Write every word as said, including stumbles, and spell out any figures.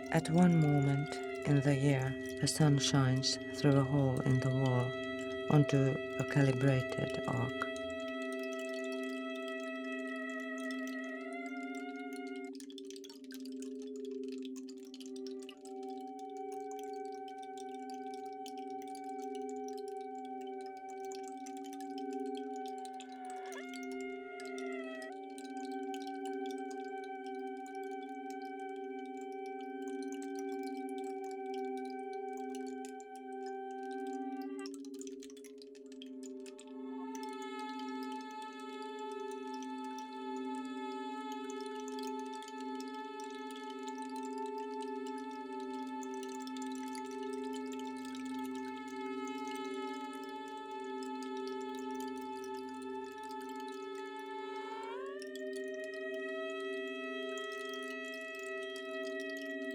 At one moment in the year, the sun shines through a hole in the wall onto a calibrated arc.